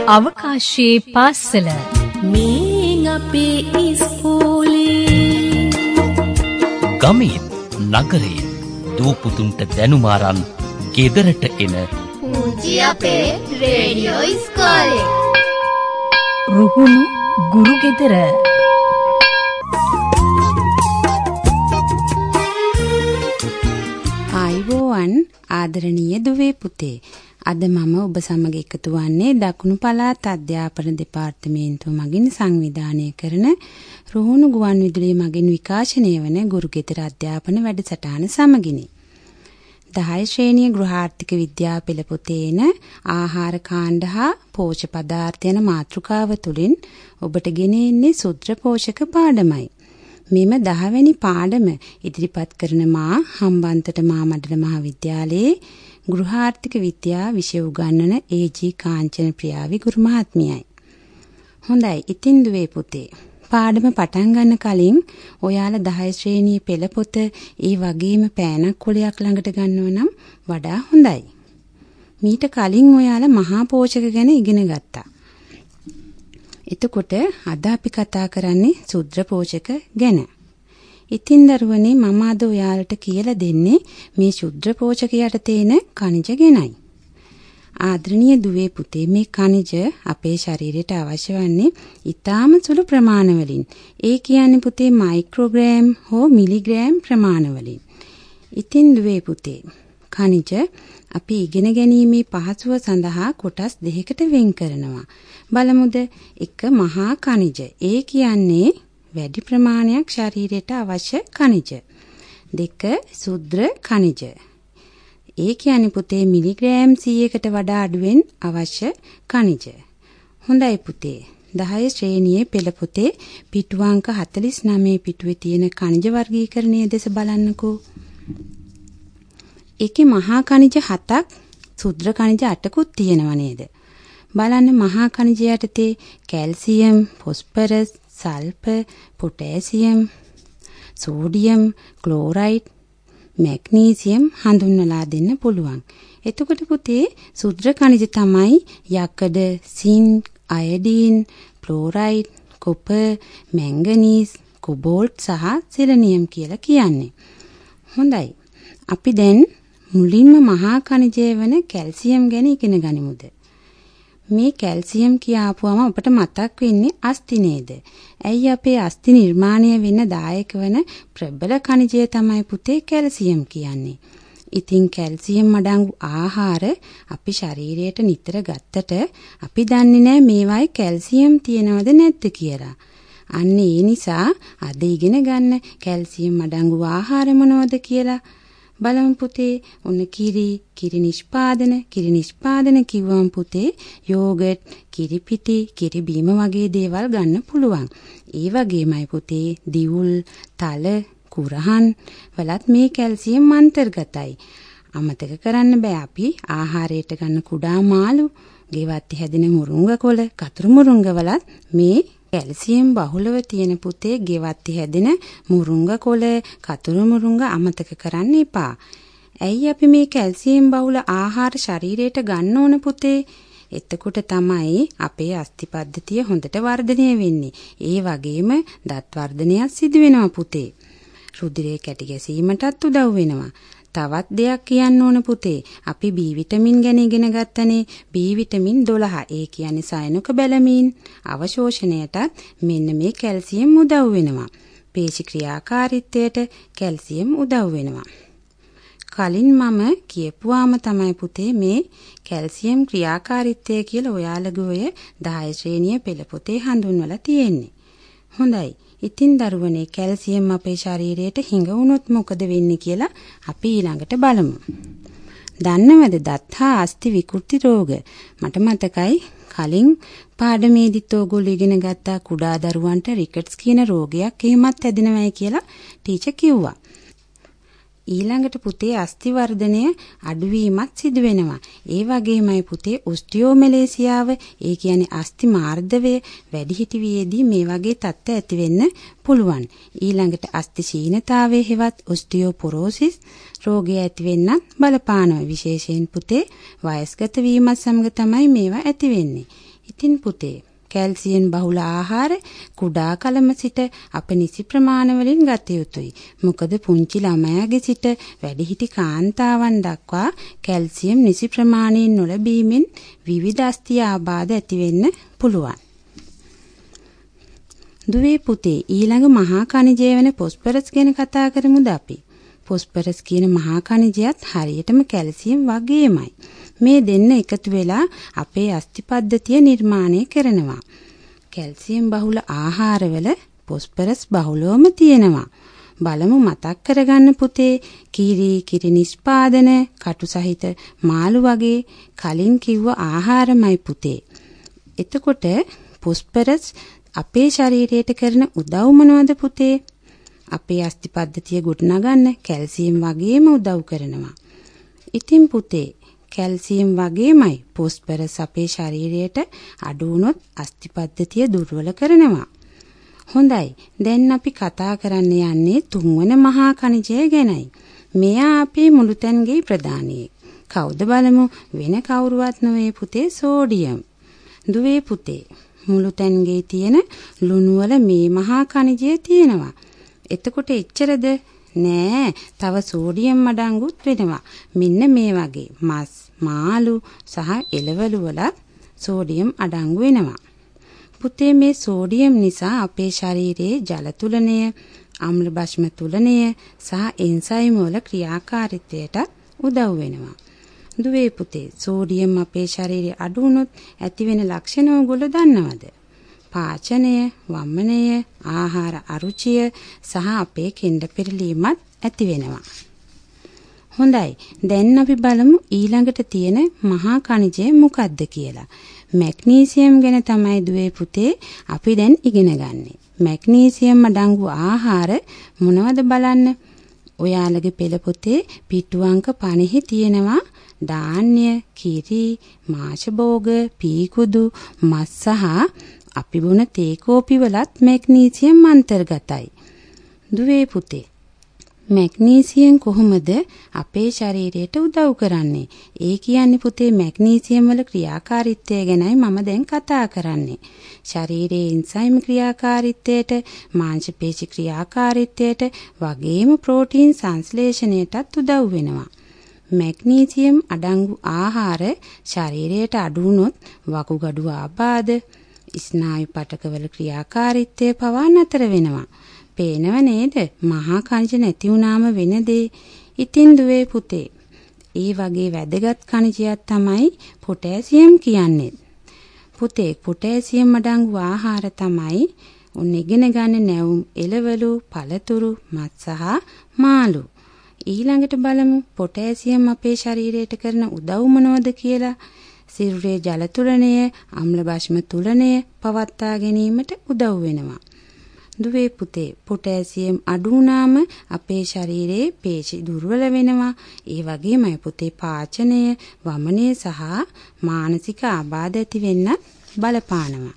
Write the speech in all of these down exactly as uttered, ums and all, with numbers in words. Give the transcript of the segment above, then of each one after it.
අවකාශයේ පාසල මේ අපේ ඉස්කෝලේ ගමේ නගරේ දූපුතුන්ට දැනුම අරන් ගෙදරට එන පුංචි අපේ රේඩියෝ ඉස්කෝලේ රුහුණු ගුරු ගෙදර ආයුබෝවන් ආදරණීය දුවේ පුතේ. අද මම ඔබ සමග එකතු වන්නේ දකුණු පළාත් අධ්‍යාපන දෙපාර්තමේන්තුව මගින් සංවිධානය කරන රුහුණු ගුවන් විදුලිය මගින් විකාශනය වන ගුරු ගෙදර අධ්‍යාපන වැඩසටහන සමගිනි. දහය ශ්‍රේණිය ගෘහාර්ථික විද්‍යා පෙළ පොතේන ආහාර කාණ්ඩ හා පෝෂ්‍ය පදාර්ථ යන මාතෘකාව තුළින් ඔබට ගෙන එන්නේ සුත්‍ර පෝෂක පාඩමයි. මෙම දහවැනි පාඩම ඉදිරිපත් කරන මා හම්බන්තොට මාමඩල මහාවිද්‍යාලයේ ගෘහාර්ථික විද්‍යා විෂය උගන්වන ඒ.ජී. කාංචන ප්‍රියාවි ගුරු මහත්මියයි. හොඳයි, ඉතින් දුවේ පුතේ. පාඩම පටන් ගන්න කලින් ඔයාලා දහය ශ්‍රේණියේ පෙළ පොත ඒ වගේම පෑනක් කොලයක් ළඟට ගන්නව නම් වඩා හොඳයි. මීට කලින් ඔයාලා මහා පෝෂක ගැන ඉගෙන ගත්තා. එතකොට අද අපි කතා කරන්නේ ශුද්‍ර පෝෂක ගැන. ඉතින් දරුවනේ මම අද ඔයාලට කියලා දෙන්නේ මේ ශුද්‍ර පෝෂකයට තියෙන ඛනිජ ගැනයි. ආදරණීය දුවේ පුතේ, මේ ඛනිජ අපේ ශරීරයට අවශ්‍ය වන්නේ ඊටාම සුළු ප්‍රමාණවලින්. ඒ කියන්නේ පුතේ මයික්‍රෝග්‍රෑම් හෝ මිලිග්‍රෑම් ප්‍රමාණවලින්. ඉතින් දුවේ පුතේ, ඛනිජ අපි ඉගෙන ගැනීමේ පහසුව සඳහා කොටස් දෙකකට වෙන් කරනවා. බලමුද? එක මහා ඛනිජ. ඒ කියන්නේ වැඩි ප්‍රමාණයක් ශරීරයට අවශ්‍ය ඛනිජ. දෙක ශුද්‍ර ඛනිජ. ඒ කියන්නේ පුතේ මිලිග්‍රෑම් සීයකට වඩා අඩුවෙන් අවශ්‍ය ඛනිජ. හොඳයි පුතේ. දහය ශ්‍රේණියේ පෙළ පොතේ පිටු අංක හතළිස් නවය පිටුවේ තියෙන ඛනිජ වර්ගීකරණය දෙස බලන්නකෝ. ඒකේ මහා ඛනිජ හතක්, ශුද්‍ර ඛනිජ අටකුත් තියෙනව නේද? බලන්න, මහා ඛනිජ යටතේ calcium, phosphorus, sulphur, potassium, sodium, chloride, magnesium හඳුන්වලා දෙන්න පුළුවන්. එතකොට පුතේ ශුද්‍ර ඛනිජ තමයි යකඩ, සින්ක්, අයඩීන්, ෆ්ලෝරයිඩ්, කොපර්, මැංගනීස්, කොබෝල්ට් සහ සිලිනියම් කියලා කියන්නේ. හොඳයි. අපි දැන් මුලින්ම මහා ඛනිජය වන කැල්සියම් ගැන ඉගෙන ගනිමුද? මේ කැල්සියම් කියාපුවම අපට මතක් වෙන්නේ අස්ථි නේද? ඇයි අපේ අස්ථි නිර්මාණය වෙන්න දායක වන ප්‍රබල ඛනිජය තමයි පුතේ කැල්සියම් කියන්නේ. ඉතින් කැල්සියම් අඩංගු ආහාර අපි ශරීරයට නිතර ගත්තට අපි දන්නේ නැහැ මේවායි කැල්සියම් තියෙනවද නැද්ද කියලා. අන්න ඒ නිසා අද ඉගෙන ගන්න කැල්සියම් අඩංගු ආහාර මොනවද කියලා. බලමු පුතේ. ඔන්න කිරි, කිරි නිෂ්පාදන, කිරි නිෂ්පාදන කිව්වම පුතේ යෝගට්, කිරි පිටි, කිරි බීම වගේ දේවල් ගන්න පුළුවන්. ඒ වගේමයි පුතේ දිවුල්, තල, කුරහන් වලත් මේ කැල්සියම් අන්තර්ගතයි. අමතක කරන්න බෑ අපි ආහාරයට ගන්න කුඩා මාළු, ගෙවත්ති හැදෙන මුරුංග කොළ, කතුරු මුරුංග වලත් මේ කැල්සියම් බහුලව තියෙන පුතේ ගෙවත්ති හැදෙන මුරුංග කොළ, කතුරු මුරුංග අමතක කරන්න එපා. ඇයි අපි මේ කැල්සියම් බහුල ආහාර ශරීරයට ගන්න ඕන පුතේ? එතකොට තමයි අපේ අස්ථි පද්ධතිය හොඳට වර්ධනය වෙන්නේ. ඒ වගේම දත් වර්ධනයක් සිදු වෙනවා පුතේ. රුධිරයේ කැටි ගැසීමටත් උදව් වෙනවා. තවත් දෙයක් කියන්න ඕන පුතේ. අපි B විටමින් ගැන ඉගෙන ගත්තනේ. B vitamin දොළහ. ඒ කියන්නේ සයනුක බැලමීන් අවශෝෂණයටත් මෙන්න මේ කැල්සියම් උදව් වෙනවා. පේශි ක්‍රියාකාරීත්වයට කැල්සියම් උදව් වෙනවා. කලින් මම කියපුවාම තමයි පුතේ මේ කැල්සියම් ක්‍රියාකාරීත්වය කියලා ඔයාලගේ ඔය දහය ශ්‍රේණිය පෙළ පොතේ හඳුන්වලා තියෙන්නේ. හොඳයි. ඉතින් දරුවනේ කැල්සියම් අපේ ශරීරයට හිඟ වුණොත් මොකද වෙන්නේ කියලා අපි ඊළඟට බලමු. දන්නවද දත් හා අස්ථි විකෘති රෝග? මට මතකයි කලින් පාඩමේදීත් ඕගොල්ලෝ ඉගෙන ගත්තා කුඩා දරුවන්ට රිකට්ස් කියන රෝගයක් එහෙමත් හැදෙනවයි කියලා ටීචර් කිව්වා. ඊළඟට පුතේ අස්ථි වර්ධනය අඩුවීමත් සිදු වෙනවා. ඒ වගේමයි පුතේ ඔස්ටියෝමැලේසියාව, ඒ කියන්නේ අස්ථි මාර්ධවය වැඩිහිටි වියේදී මේ වගේ තත්ත්ව ඇති වෙන්න පුළුවන්. ඊළඟට අස්ථි ශීනතාවය හෙවත් ඔස්ටියෝපොරෝසිස් රෝගය ඇති වෙන්නත් බලපානවා. විශේෂයෙන් පුතේ වයස්ගත වීමත් සමග තමයි මේවා ඇති වෙන්නේ. ඉතින් පුතේ කැල්සියම් බහුල ආහාර කුඩා කලම සිට අප නිසි ප්‍රමාණවලින් ගත යුතුයි. මොකද පුංචි ළමයාගේ සිට වැඩිහිටි කාන්තාවන් දක්වා කැල්සියම් නිසි ප්‍රමාණයෙන් නොලැබීමෙන් විවිධ අස්ථි ආබාධ ඇති වෙන්න පුළුවන්. දුවේ පුතේ ඊළඟ මහා ඛනිජය වෙන ෆොස්ෆරස් ගැන කතා කරමුද අපි. ෆොස්ෆරස් කියන මහා ඛනිජයත් හරියටම කැල්සියම් වගේමයි. මේ දෙන්න එකතු වෙලා අපේ අස්ථි පද්ධතිය නිර්මාණය කරනවා. කැල්සියම් බහුල ආහාරවල ෆොස්ෆරස් බහුලවම තියෙනවා. බලමු මතක් කරගන්න පුතේ. කිරි, කිරි නිෂ්පාදන, කටු සහිත මාළු වගේ කලින් කිව්ව ආහාරමයි පුතේ. එතකොට ෆොස්ෆරස් අපේ ශරීරයට කරන උදව් මොනවද පුතේ? අපේ අස්ථි පද්ධතිය ගොඩනගන්න කැල්සියම් වගේම උදව් කරනවා. ඉතින් පුතේ කැල්සියම් වගේමයි ෆොස්ෆරස් අපේ ශරීරයට අඩු වුණොත් අස්ථි පද්ධතිය දුර්වල කරනවා. හොඳයි. දැන් අපි කතා කරන්න යන්නේ තුන්වන මහා ඛනිජය ගැනයි. මෙයා අපේ මුළුතැන්ගේ ප්‍රධානියෙක්. කවුද බලමු? වෙන කවුරුවත් නෙවෙයි පුතේ සෝඩියම්. දුවේ පුතේ මුළුතැන්ගේ තියෙන ලුණු වල මේ මහා ඛනිජය තියෙනවා. එතකොට එච්චරද? නෑ, තව සෝඩියම් අඩංගුත් වෙනවා. මෙන්න මේ වගේ මස්, මාළු සහ එළවලු වල සෝඩියම් අඩංගු වෙනවා. පුතේ මේ සෝඩියම් නිසා අපේ ශරීරයේ ජල තුලනය, අම්ල භස්ම තුලනය සහ එන්සයිම් වල ක්‍රියාකාරීත්වයට උදව් වෙනවා. දුවේ පුතේ සෝඩියම් අපේ ශරීරයේ අඩු වුණොත් ඇතිවෙන ලක්ෂණ ඔයගොල්ලෝ දන්නවද? පාචනය, වමනය, ආහාර අරුචිය සහ අපේ කෙන්ඩ පෙරලීමත් ඇති වෙනවා. හොඳයි. දැන් අපි බලමු ඊළඟට තියෙන මහා ඛනිජය මොකක්ද කියලා. මැග්නීසියම් ගැන තමයි දුවේ පුතේ අපි දැන් ඉගෙන ගන්නෙ. මැග්නීසියම් අඩංගු ආහාර මොනවද බලන්න. ඔයාලගේ පෙළ පොතේ පිටු අංක පනහේ තියෙනවා ධාන්‍ය, කිරි, මාෂ භෝග, පීකුදු, මස් සහ අපි බොන තේ කෝපි වලත් මැග්නීසියම් අන්තර්ගතයි. දුවේ පුතේ මැග්නීසියම් කොහොමද අපේ ශරීරයට උදව් කරන්නේ? ඒ කියන්නේ පුතේ මැග්නීසියම් වල ක්‍රියාකාරීත්වය ගැනයි මම දැන් කතා කරන්නේ. ශරීරයේ එන්සයිම් ක්‍රියාකාරීත්වයට, මාංශ පේශි ක්‍රියාකාරීත්වයට වගේම ප්‍රෝටීන් සංශ්ලේෂණයටත් උදව් වෙනවා. මැග්නීසියම් අඩංගු ආහාර ශරීරයට අඩු වුණොත් වකුගඩු ආබාධ, ස්නායු පටකවල ක්‍රියාකාරීත්වය පවා නතර වෙනවා. පේනව නේද? මහා ඛනිජ නැති වුණාම වෙන දේ. ඉතින් දුවේ පුතේ ඒ වගේ වැදගත් ඛනිජයක් තමයි පොටෑසියම් කියන්නේ. පුතේ පොටෑසියම් අඩංගු ආහාර තමයි උන් ඉගෙන ගන්න නැවුම්, එළවලු, පළතුරු, මත් සහ මාළු. ඊළඟට බලමු පොටෑසියම් අපේ ශරීරයට කරන උදව් මොනවද කියලා. සිරුරේ ජල තුලනය, අම්ල භස්ම තුලනය පවත්වා ගැනීමට උදව් වෙනවා. දුවේ පුතේ පොටෑසියම් අඩු වුණාම අපේ ශරීරයේ පේශි දුර්වල වෙනවා. ඒ වගේමයි පුතේ පාචනය, වමනය සහ මානසික ආබාධ ඇති වෙන්න බලපානවා.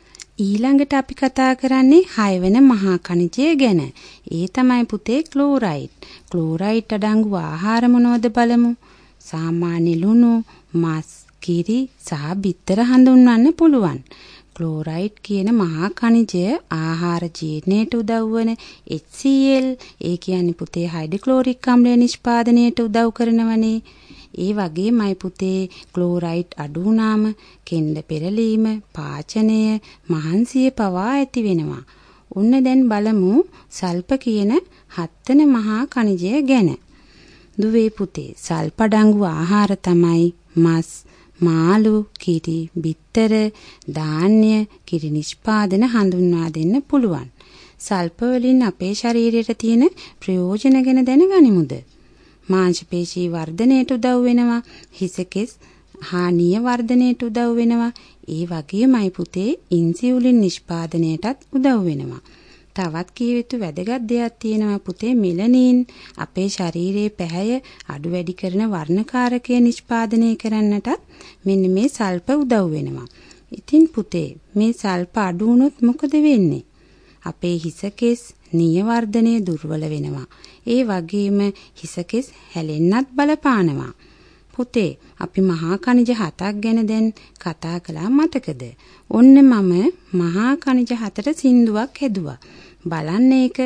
ඊළඟට අපි කතා කරන්නේ හයවෙනි මහා ඛනිජය ගැන. ඒ තමයි පුතේ ක්ලෝරයිඩ්. ක්ලෝරයිඩ් අඩංගු ආහාර මොනවද බලමු. සාමාන්‍ය ලුණු, මස්, කිරි සහ බිත්තර හඳුන්වන්න පුළුවන්. ක්ලෝරයිඩ් කියන මහා ඛනිජය ආහාර ජීර්ණයට උදව් වන එච් සී එල්, ඒ කියන්නේ පුතේ හයිඩ්‍රොක්ලෝරික් අම්ලය නිෂ්පාදනයට උදව් කරනවනේ. ඒ වගේමයි පුතේ ක්ලෝරයිඩ් අඩු වුණාම කෙන්ඩ පෙරලීම, පාචනය, මහන්සිය පවා ඇති වෙනවා. ඔන්න දැන් බලමු සල්ප කියන හත්වන මහා ඛනිජය ගැන. දුවේ පුතේ සල්ප අඩංගු ආහාර තමයි මස්, මාළු, කිරි, බිත්තර, ධාන්‍ය, කිරි නිෂ්පාදන හඳුන්වා දෙන්න පුළුවන්. සල්ප වලින් අපේ ශරීරයට තියෙන ප්‍රයෝජන ගැන දැනගනිමුද? මාංශ පේශී වර්ධනයට උදව් වෙනවා, හිසකෙස් හානිය වර්ධනයට උදව් වෙනවා. ඒ වගේමයි පුතේ ඉන්සියුලින් නිෂ්පාදනයටත් උදව් වෙනවා. තවත් කිය යුතු වැදගත් දෙයක් තියෙනවා පුතේ මෙලනින්. අපේ ශරීරයේ පැහැය අඩු වැඩි කරන වර්ණකාරකය නිෂ්පාදනය කරන්නටත් මෙන්න මේ සල්ප උදව් වෙනවා. ඉතින් පුතේ මේ සල්ප අඩු වුණොත් මොකද වෙන්නේ? අපේ හිසකෙස් නිය වර්ධනය දුර්වල වෙනවා. ඒ වගේම හිසකෙස් හැලෙන්නත් බලපානවා. පුතේ අපි මහා කනිජ හතක් ගැන දැන් කතා කළා මතකද? ඔන්න මම මහා කනිජ හතට සින්දුවක් හැදුවා. බලන්න ඒක.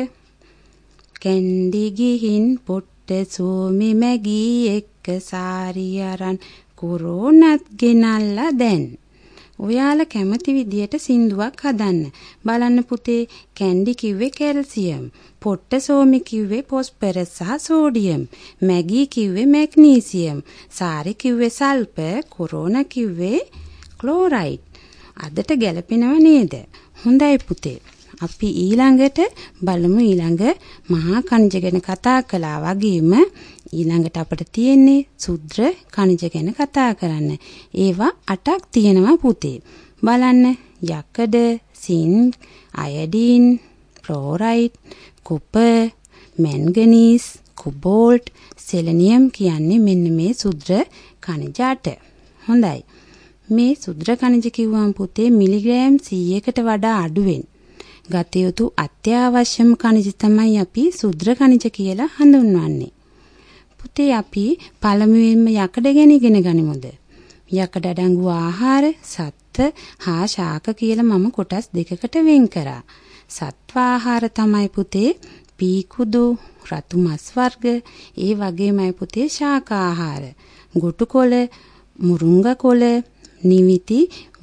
කැන්ඩි ගිහින් පොට්ට සෝමි මැගී එක්ක සාරි අරන් කොරෝනත් ගෙනල්ලා දැන්. ඔයාලා කැමති විදියට සින්දුවක් හදන්න. බලන්න පුතේ කැන්ඩි කිව්වේ කැල්සියම්. පොට්ට සෝමි කිව්වේ පොස්පරස් සහ සෝඩියම්. මැගී කිව්වේ මැග්නීසියම්. සාරි කිව්වේ සල්පර්. කොරෝනා කිව්වේ ක්ලෝරයිඩ්. අදට ගැලපෙනව නේද? හොඳයි පුතේ. අපි ඊළඟට බලමු ඊළඟ මහා කනිජ ගැන කතා කළා වගේම ඊළඟට අපිට තියෙන්නේ සුද්‍ර කනිජ ගැන කතා කරන්න. ඒවා අටක් තියෙනවා පුතේ. බලන්න යකඩ, සින්ක්, අයඩින්, ෆ්ලෝරයිඩ්, කොපර්, මැන්ගනීස්, කොබෝල්ට්, සෙලනියම් කියන්නේ මෙන්න මේ සුද්‍ර කනිජ අට. හොඳයි. මේ සුද්‍ර කනිජ කිව්වම පුතේ මිලිග්‍රෑම් සීයකට වඩා අඩුවෙන් ගත යුතු අත්‍යවශ්‍යම කනිජ තමයි අපි සුද්‍ර කනිජ කියලා හඳුන්වන්නේ. පුතේ අපි පළමුවෙන්ම යකඩ ගැන ඉගෙන ගනිමුද? යකඩ අඩංගු ආහාර සත්ව හා ශාක කියලා මම කොටස් දෙකකට වෙන් කරා. සත්ව ආහාර තමයි පුතේ පීකුදු, රතු මස් වර්ග, ඒ වගේමයි පුතේ ශාක ආහාර. ගොටුකොළ, මුරුංගා කොළ, නිවිති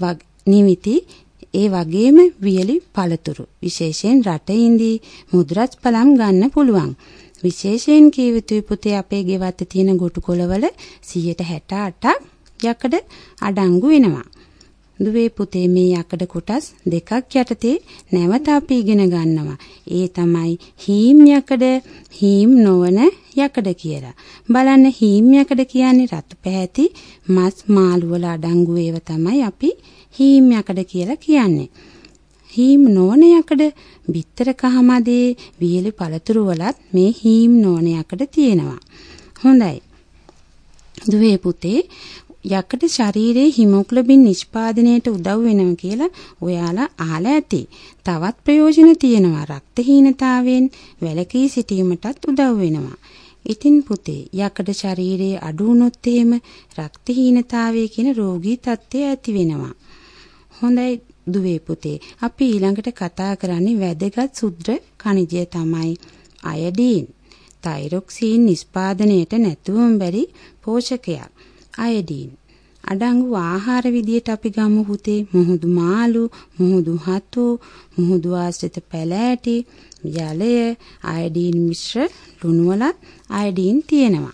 නිවිති ඒ වගේම වියලි පළතුරු. විශේෂයෙන් රට ඉඳි මුද්‍රස් පළම් ගන්න පුළුවන්. විශේෂයෙන් කිය යුතුයි පුතේ අපේ ගෙවත්තේ තියෙන ගොටුකොළවල සියයට හැට අටක් යකඩ අඩංගු වෙනවා. දුවේ පුතේ මේ යකඩ කොටස් දෙකක් යටතේ නැවත අපි ඉගෙන ගන්නවා. ඒ තමයි හීම් යකඩ, හීම් නොවන යකඩ කියලා. බලන්න හීම් යකඩ කියන්නේ රතු පැහැති මස් මාළු වල අඩංගු ඒවා තමයි අපි හීම් යකඩ කියලා කියන්නේ. හීම් නොවන යකඩ බිත්තර කහමදේ වියලි පළතුරු වලත් මේ හීම් නොවන යකඩ තියෙනවා. හොඳයි. දුවේ පුතේ යකඩ ශරීරයේ හිමොග්ලොබින් නිෂ්පාදනයට උදව් වෙනවා කියලා ඔයාලා අහලා ඇති. තවත් ප්‍රයෝජන තියෙනවා. රක්තහීනතාවයෙන් වැළකී සිටීමටත් උදව් වෙනවා. ඉතින් පුතේ යකඩ ශරීරයේ අඩු වුණොත් එහෙම රක්තහීනතාවය කියන රෝගී තත්ත්වය ඇති වෙනවා. හොඳයි දුවේ පුතේ අපි ඊළඟට කතා කරන්නේ වැදගත් සුද්‍ර කනිජය තමයි අයඩීන්. තයිරොක්සින් නිෂ්පාදනයට නැතුවම බැරි පෝෂකයක් අයඩීන්. අඩංගු ආහාර විදියට අපි ගමු පුතේ මුහුදු මාළු, මුහුදු හතු, මුහුදු ආශ්‍රිත පැලෑටි, ජලය, අයඩීන් මිශ්‍ර ලුණු වල අයඩීන් තියෙනවා.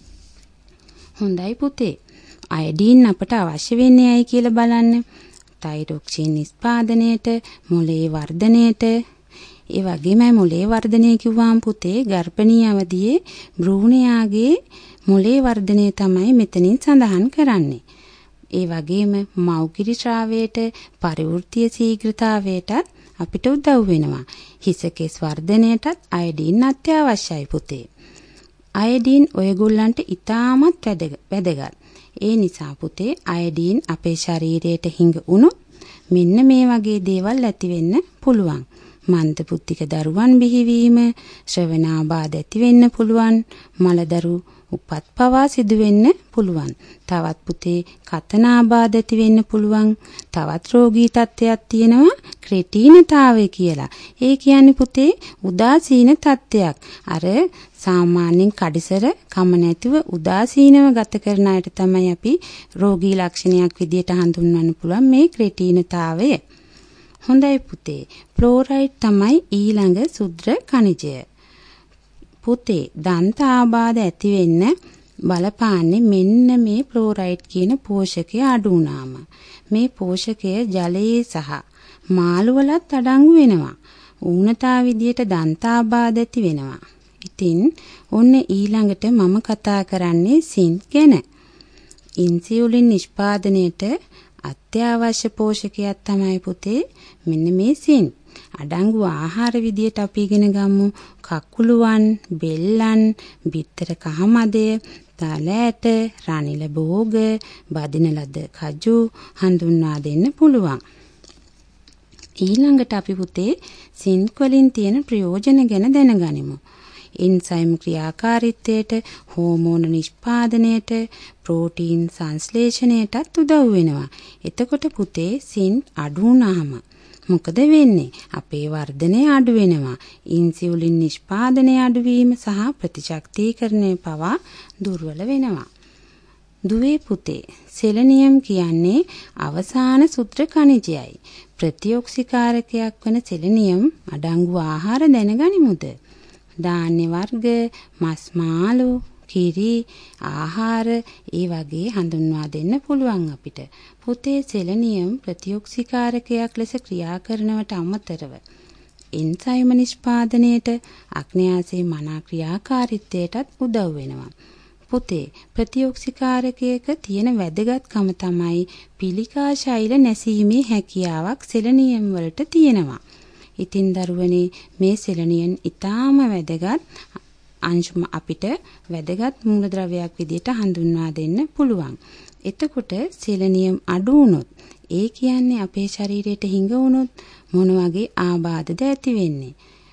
හොඳයි පුතේ. අයඩීන් අපට අවශ්‍ය වෙන්නේ ඇයි කියලා බලන්න. තයිරොක්සින් නිෂ්පාදනයට, මොළේ වර්ධනයට, ඒ වගේමයි මොළේ වර්ධනය කිව්වම පුතේ ගර්භණී අවදියේ භ්‍රූණයාගේ මොළේ වර්ධනය තමයි මෙතනින් සඳහන් කරන්නේ. ඒ වගේම මව්කිරි ශ්‍රාවයට පරිවෘත්තීය ශීඝ්‍රතාවයටත් අපිට උදව් වෙනවා. හිසකෙස් වර්ධනයටත් අයඩීන් අත්‍යවශ්‍යයි පුතේ. අයඩීන් ඔයගොල්ලන්ට ඉතාමත් වැදගත්. ඒ නිසා පුතේ අයඩීන් අපේ ශරීරයට හිඟ වුණොත් මෙන්න මේ වගේ දේවල් ඇති වෙන්න පුළුවන්. මන්ද පුත්තික දරුවන් බිහිවීම, ශ්‍රවණාබාධ ඇති වෙන්න පුළුවන්, මලදරු උපත් පවා සිදු වෙන්න පුළුවන්. තවත් පුතේ කතනාබාධ ඇති වෙන්න පුළුවන්. තවත් රෝගී තත්ත්වයක් තියෙනවා ක්‍රෙටීනතාවය කියලා. ඒ කියන්නේ පුතේ උදාසීන තත්ත්වයක්. අර සාමාන්‍යයෙන් කඩිසර කම නැතිව උදාසීනව ගත කරන අයට තමයි අපි රෝගී ලක්ෂණයක් විදියට හඳුන්වන්න පුළුවන් මේ ක්‍රෙටීනතාවය. හොඳයි පුතේ. ෆ්ලෝරයිඩ් තමයි ඊළඟ සුද්‍ර කනිජය. පුතේ දන්ත ආබාධ ඇති වෙන්න බලපාන්නේ මෙන්න මේ ෆ්ලෝරයිඩ් කියන පෝෂකය අඩු වුණාම. මේ පෝෂකය ජලයේ සහ මාළු වලත් අඩංගු වෙනවා. ඌනතා විදියට දන්ත ආබාධ ඇති වෙනවා. ඉතින් ඔන්න ඊළඟට මම කතා කරන්නේ සින්ක් ගැන. ඉන්සියුලින් නිෂ්පාදනයට අත්‍යවශ්‍ය පෝෂකයක් තමයි පුතේ මෙන්න මේ සින්ක්. අඩංගු ආහාර විදියට අපි ඉගෙන ගමු කකුළුවන්, බෙල්ලන්, බිත්තර කහමදය, තලෑට, රනිල භෝග, බදින ලද කජු හඳුන්වා දෙන්න පුළුවන්. ඊළඟට අපි පුතේ සින්ක් වලින් තියෙන ප්‍රයෝජන ගැන දැනගනිමු. එන්සයිම් ක්‍රියාකාරීත්වයට, හෝමෝන නිෂ්පාදනයට, ප්‍රෝටීන් සංශ්ලේෂණයටත් උදව් වෙනවා. එතකොට පුතේ සින් අඩු වුණාම මොකද වෙන්නේ? අපේ වර්ධනය අඩු වෙනවා. ඉන්සියුලින් නිෂ්පාදනය අඩුවීම සහ ප්‍රතිශක්තීකරණය පවා දුර්වල වෙනවා. දුවේ පුතේ, සෙලනියම් කියන්නේ අවසාන සුත්‍ර ඛනිජයයි. ප්‍රතිඔක්සිකාරකයක් වන සෙලනියම් අඩංගු ආහාර දැනගනිමුද? ධාන්‍ය වර්ග, මස් මාළු, කිරි, ආහාර ඒ වගේ හඳුන්වා දෙන්න පුළුවන් අපිට. පුතේ, සෙලනියම් ප්‍රතිඔක්සිකාරකයක් ලෙස ක්‍රියා කරනවට අමතරව එන්සයිම නිෂ්පාදනයේට, අග්න්‍යාසයේ මනා ක්‍රියාකාරීත්වයටත් උදව් වෙනවා. පුතේ, ප්‍රතිඔක්සිකාරකයක තියෙන වැදගත්කම තමයි පිළිකා ශෛල නැසීමේ හැකියාවක් සෙලනියම් වලට තියෙනවා. ඉතින් දරුවනේ, මේ සෙලනියම් ඊටාම වැදගත් අංශම අපිට වැදගත් මූලද්‍රව්‍යයක් විදිහට හඳුන්වා දෙන්න පුළුවන්. එතකොට සෙලනියම් අඩු වුණොත්, ඒ කියන්නේ අපේ ශරීරයට හිඟ වුණොත් මොන වගේ ආබාධද ඇති වෙන්නේ?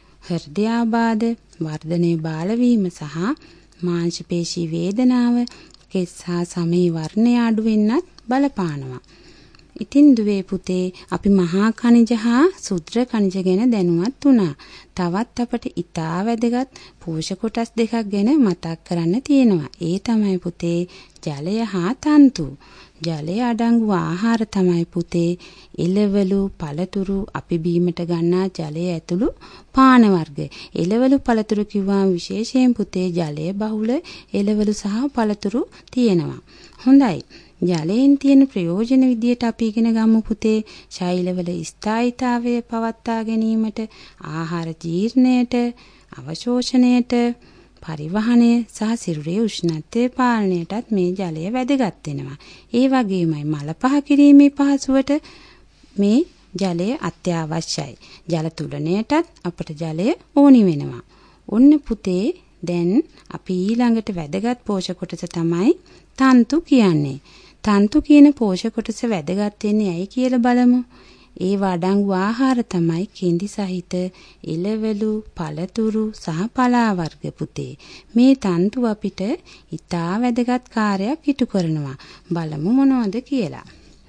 හෘද ආබාධ, වර්ධනයේ බාල වීම සහ මාංශ පේශී වේදනාව, කෙස් හා සමේ වර්ණය අඩු වෙන්නත් බලපානවා. ඉතින් දුවේ පුතේ, අපි මහා ඛනිජ හා ශුද්‍ර ඛනිජ ගැන දැනුවත් වුණා. තවත් අපට ඉතා වැදගත් පෝෂක කොටස් දෙකක් ගැන මතක් කරන්න තියෙනවා. ඒ තමයි පුතේ ජලය හා තන්තු. ජලය අඩංගු ආහාර තමයි පුතේ එළවලු, පළතුරු, අපි බීමට ගන්නා ජලය ඇතුළු පාන වර්ග. එළවලු පළතුරු කිව්වම විශේෂයෙන් පුතේ ජලය බහුල එළවලු සහ පළතුරු තියෙනවා. හොඳයි. ජලයෙන් තියෙන ප්‍රයෝජන විදියට අපි ඉගෙන ගමු පුතේ. ශෛලවල ස්ථායීතාවය පවත්වා ගැනීමට, ආහාර ජීර්ණයට, අවශෝෂණයට, පරිවහනය සහ සිරුරේ උෂ්ණත්වය පාලනයටත් මේ ජලය වැදගත් වෙනවා. ඒ වගේමයි මල පහ කිරීමේ පහසුවට මේ ජලය අත්‍යවශ්‍යයි. ජල තුලණයටත් අපට ජලය ඕනි වෙනවා. ඔන්න පුතේ, දැන් අපි ඊළඟට වැදගත් පෝෂක කොටස තමයි තන්තු කියන්නේ. තන්තු කියන පෝෂක කොටස වැදගත් වෙන්නේ ඇයි කියලා බලමු. ඒ වඩංගු ආහාර තමයි කිඳි සහිත එළවලු, පළතුරු සහ පලා වර්ග පුතේ. මේ තන්තු අපිට ඉතා වැදගත් කාර්යයක් ඉටු කරනවා. බලමු මොනවද කියලා.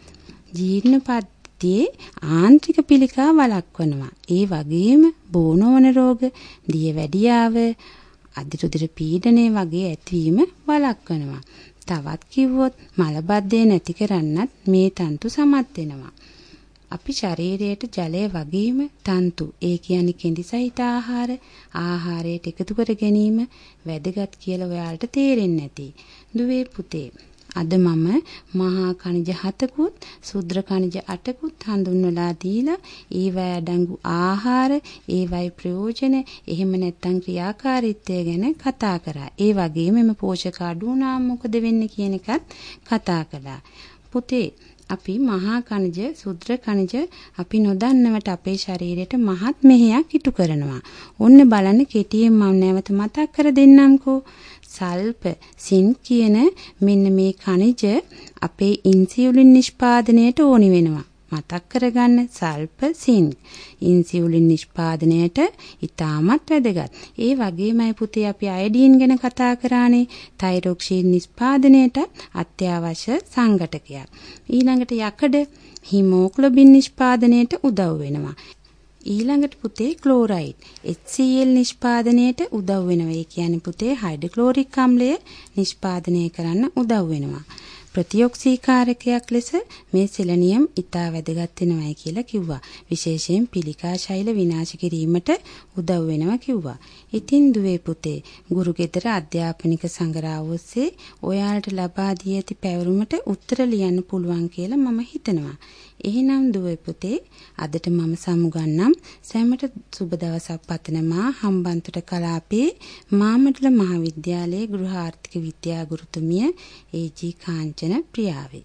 ජීර්ණ පද්ධතියේ ආන්ත්‍රික පිළිකා වළක්වනවා. ඒ වගේම බෝනෝන රෝග, දියවැඩියාව, අධිරුධිර පීඩනය වගේ ඇතිවීම වළක්වනවා. තවත් කිව්වොත් මලබද්ධය නැති කරන්නත් මේ තන්තු සමත් වෙනවා. අපි ශරීරයට ජලය වගේම තන්තු, ඒ කියන්නේ කෙඳි සහිත ආහාර, ආහාරයට එකතු කර ගැනීම වැදගත් කියලා ඔයාලට තේරෙන්නේ නැති. දුවේ පුතේ, අද මම මහා ඛනිජ හතකුත් ශුද්‍ර ඛනිජ අටකුත් හඳුන්වලා දීලා ඒවැ අඩංගු ආහාර, ඒවයි ප්‍රයෝජන, එහෙම නැත්නම් ක්‍රියාකාරීත්වය ගැන කතා කරා. ඒ වගේම මෙම පෝෂක අඩු වුණාම මොකද වෙන්නේ කියන එකත් කතා කළා. පුතේ, අපි මහා ඛනිජ, ශුද්‍ර ඛනිජ අපි නොදන්නවට අපේ ශරීරයට මහත් මෙහෙයක් ඉටු කරනවා. ඔන්න බලන්න කෙටියෙන් මම නැවත මතක් කර දෙන්නම්කෝ. සල්ප, සින් කියන මෙන්න මේ ඛනිජ අපේ ඉන්සියුලින් නිෂ්පාදනයට ඕනි වෙනවා. මතක් කරගන්න, සල්ප, සින් ඉන්සියුලින් නිෂ්පාදනයට ඉතාමත් වැදගත්. ඒ වගේමයි පුතේ අපි අයඩීන් ගැන කතා කරානේ. තයිරොක්සින් නිෂ්පාදනයට අත්‍යවශ්‍ය සංඝටකයක්. ඊළඟට යකඩ, හිමෝග්ලොබින් නිෂ්පාදනයට උදව් වෙනවා. ඊළඟට පුතේ ක්ලෝරයිඩ්, එච් සී එල් නිෂ්පාදනයට උදව් වෙනවා. ඒ කියන්නේ පුතේ හයිඩ්‍රොක්ලෝරික් අම්ලය නිෂ්පාදනය කරන්න උදව් වෙනවා. ප්‍රතිඔක්සීකාරකයක් ලෙස මේ සෙලනියම් ඉතා වැදගත් වෙනවයි කියලා කිව්වා. විශේෂයෙන් පිළිකා ශෛල විනාශ කිරීමට උදව් වෙනවා කිව්වා. ඉතින් දුවේ පුතේ, ගුරු ගෙදර අධ්‍යාපනික සංග්‍රහය ඔස්සේ ඔයාලට ලබා දී ඇති පැවරුමට උත්තර ලියන්න පුළුවන් කියලා මම හිතනවා. එහෙනම් දුවේ පුතේ, අදට මම සමුගන්නම්. සැමට සුබ දවසක් පතනවා. හම්බන්තොට කලාපයේ මාමඩල මහාවිද්‍යාලයේ ගෘහ ආර්ථික විද්‍යා ගුරුතුමිය ඒ ජී කාංචන ප්‍රියාවේ.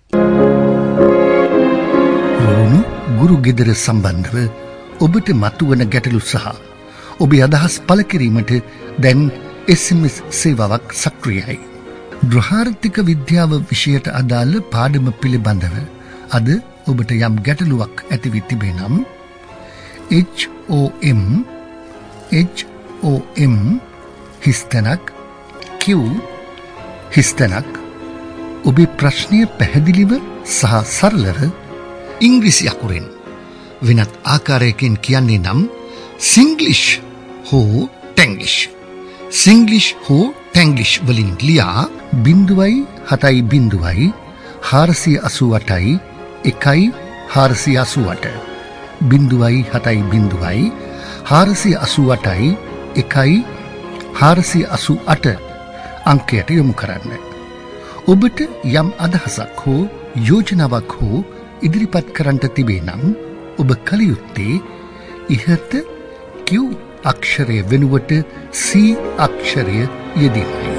රෝණු ගුරු ගෙදර සම්බන්ධව ඔබට මතුවන ගැටලු සහ ඔබේ අදහස් පළ කිරීමට දැන් එස් එම් එස් සේවාවක් සක්‍රියයි. ගෘහාර්ථික විද්‍යාව විෂයට අදාළ පාඩම පිළිබඳව අද ඔබට යම් ගැටලුවක් ඇති වී තිබේ නම් H O M H O M හිස්තැනක් Q හිස්තැනක් ඔබේ ප්‍රශ්නය පැහැදිලිව සහ සරලව ඉංග්‍රීසි අකුරෙන් වෙනත් ආකාරයකින් කියන්නේ නම් සිංග්ලිෂ් හෝ ටැන්ග්ලිෂ් සිංග්ලිෂ් හෝ ටැන්ග්ලිෂ් වලින් ලියා බිංදුවයි හතයි බිංදුවයි හාරසිය අසූ අටයි එකයි හාරසිය අසූ අට බිංදුවයි හතයි බිංදුවයි හාරසිය අසූ අටයි එකයි හාරසිය අසූ අට අංකයට යොමු කරන්න. ඔබට යම් අදහසක් හෝ යෝජනාවක් හෝ ඉදිරිපත් කරන්නට තිබේ නම් ඔබ කල යුත්තේ ඉහත Q අක්ෂරය වෙනුවට C අක්ෂරය යෙදීමයි.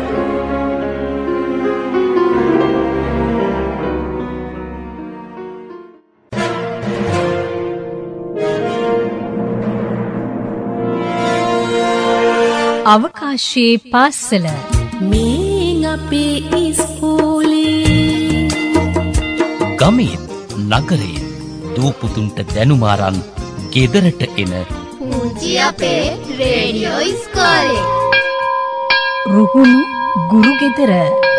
අවකාශයේ පාසල මේ අපේ ඉස්කෝලේ ගමෙන් නගරයෙන් දූපුතුන්ට දැනුම අරන් ගෙදරට එන පුංචි අපේ රේඩියෝ ඉස්කෝලේ. රුහුණු ගුරු ගෙදර.